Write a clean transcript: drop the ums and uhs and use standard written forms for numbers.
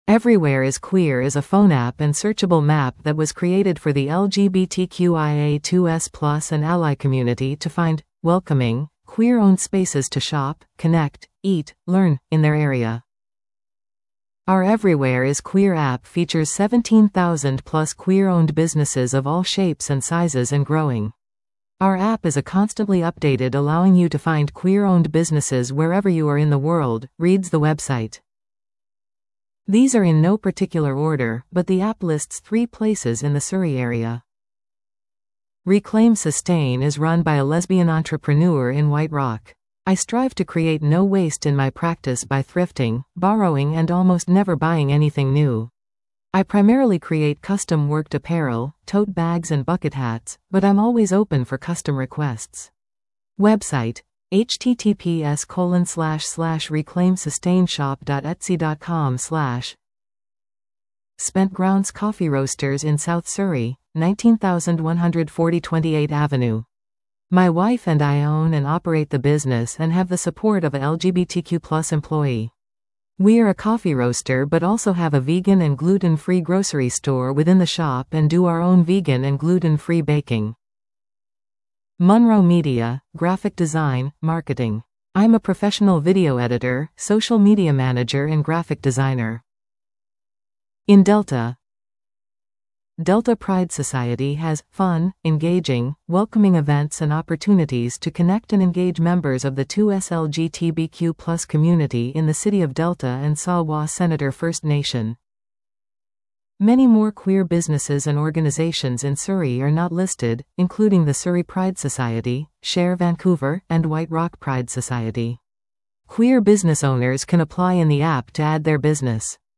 Everywhere is Queer is a phone app and searchable map that was created for the LGBTQIA2S+ and ally community to find welcoming, queer-owned spaces to shop, connect, eat, learn, in their area. Our Everywhere is Queer app features 17,000 plus queer-owned businesses of all shapes and sizes and growing. Our app is constantly updated, allowing you to find queer-owned businesses wherever you are in the world, reads the website. These are in no particular order, but the app lists 3 places in the Surrey area. Reclaim Sustain is run by a lesbian entrepreneur in White Rock. I strive to create no waste in my practice by thrifting, borrowing, and almost never buying anything new. I primarily create custom worked apparel, tote bags and bucket hats, but I'm always open for custom requests. Website: https://reclaimsustainshop.etsy.com/ Spent Grounds Coffee Roasters in South Surrey, 19,140 28th Avenue. My wife and I own and operate the business and have the support of a LGBTQ+ employee. We are a coffee roaster but also have a vegan and gluten-free grocery store within the shop and do our own vegan and gluten-free baking. Monroe Media, Graphic Design, Marketing. I'm a professional video editor, social media manager and graphic designer. In Delta Pride Society has fun, engaging, welcoming events and opportunities to connect and engage members of the 2S LGBTQ+ community in the city of Delta and Sawa Senator First Nation. Many more queer businesses and organizations in Surrey are not listed, including the Surrey Pride Society, Share Vancouver, and White Rock Pride Society. Queer business owners can apply in the app to add their business.